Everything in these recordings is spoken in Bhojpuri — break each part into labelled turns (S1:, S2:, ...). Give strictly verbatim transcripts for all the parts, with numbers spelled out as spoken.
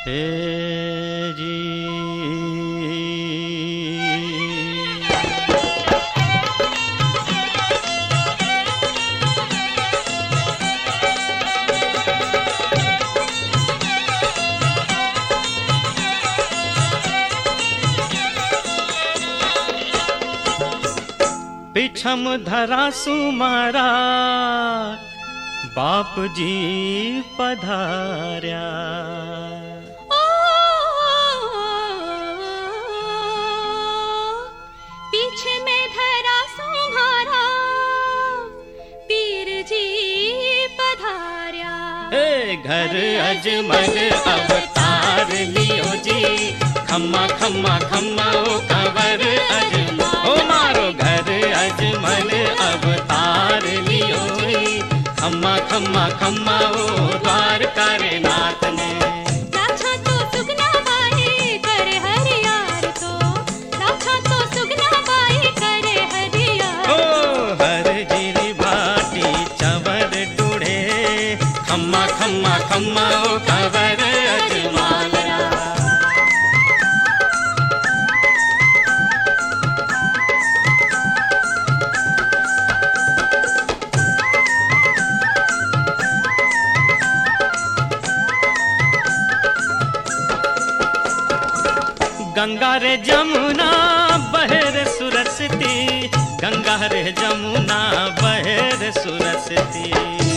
S1: हे जी पिछम धरा सुमारा बाप जी पधार्या।
S2: ओ, पीछे में धरा सुमारा पीर जी पधार्या।
S1: ए घर अजमल अवतार लियो जी, खम्मा खम्मा खम्मा ओ कंवर अजमल ओ मारो घर अजमल अवतार लियो जी, खम्मा खम्मा खम्मा ओ द्वारका रे नाथ ने।
S2: लाछा तो सुगना बाई करे हरियार तो, लाछा तो सुगना बाई करे हरियार।
S1: ओ हर जीरी भाटी चवर डूढ़े, खम्मा खम्मा खम्मा ओ कंवर अजमल। गंगा रे जमुना बहर सुरसती, गंगा रे जमुना बहर सुरसती।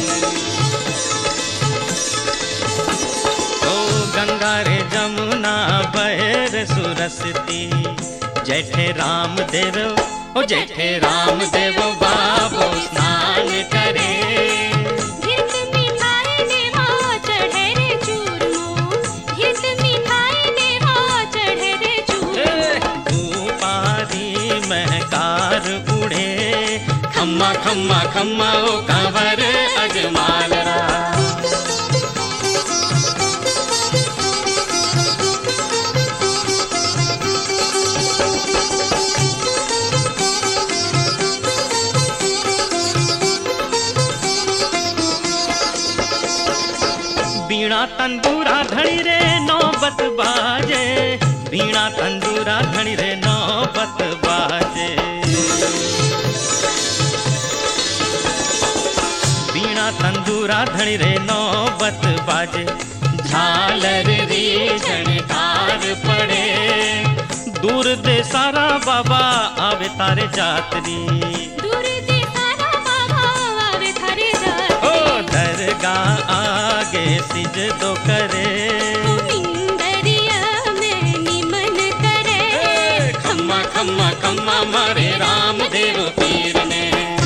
S1: ओ गंगा रे जमुना बहर सुरसती, जेठे राम देव ओ जेठे राम देव बाबो स्नान करे। खम्मा खम्मा खम्मा ओ कंवर अजमल रा। बीणा तंदूरा धड़ी रे नौबत बाजे, बीणा तंदूरा धड़ी रे नौबत बाजे। बीणा तंदूरा धड़ी रे नौबत बाजे, झालर री झनकार पड़े, दूर दे सारा बाबा आवे तारे जातरी।
S2: दूर दे सारा बाबा आवे थारे जातरी।
S1: ओ दरगाह आगे सिजदो करे,
S2: इंदरिया में निमन करे।
S1: खम्मा खम्मा खम्मा मारे रामदेव पीर ने।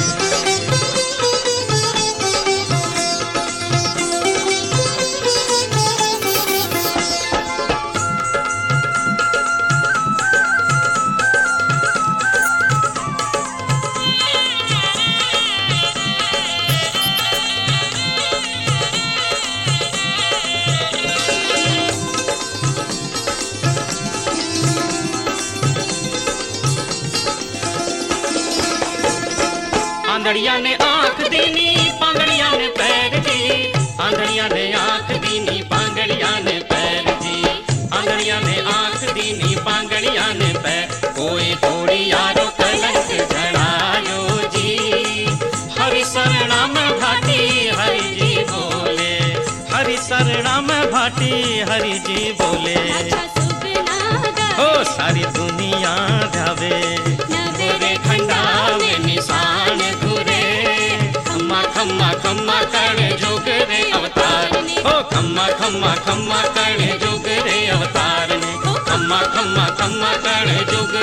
S1: आंधड़िया ने आंख दीनी पांगड़िया ने पैर जी, आंधड़िया ने आंख दीनी पांगड़िया ने पैर जी, आंधड़िया ने आंख दीनी पांगड़िया ने पैर। कोई थोड़ी यारो कलंक जड़ायो जी, हरि शरणा में भाटी हरि जी बोले, हरि शरणा में भाटी हरि जी बोले। ओ सारी दुनिया ध्यावे गोरे खंडा में निशान घुरे, खम्मा खम्मा खम्मा करे जोग रे अवतार ने। ओ खम्मा खम्मा खम्मा करे जोग रे अवतार ने, खम्मा खम्मा खम्मा करे जोग